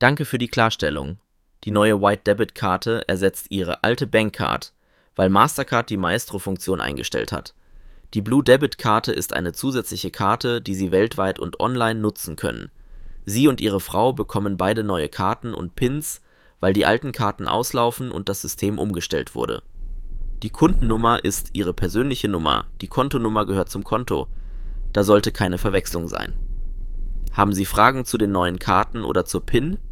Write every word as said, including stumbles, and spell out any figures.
Danke für die Klarstellung. Die neue White-Debit-Karte ersetzt Ihre alte Bankcard, weil Mastercard die Maestro-Funktion eingestellt hat. Die Blue-Debit-Karte ist eine zusätzliche Karte, die Sie weltweit und online nutzen können. Sie und Ihre Frau bekommen beide neue Karten und Pins, weil die alten Karten auslaufen und das System umgestellt wurde. Die Kundennummer ist Ihre persönliche Nummer, die Kontonummer gehört zum Konto. Da sollte keine Verwechslung sein. Haben Sie Fragen zu den neuen Karten oder zur PIN?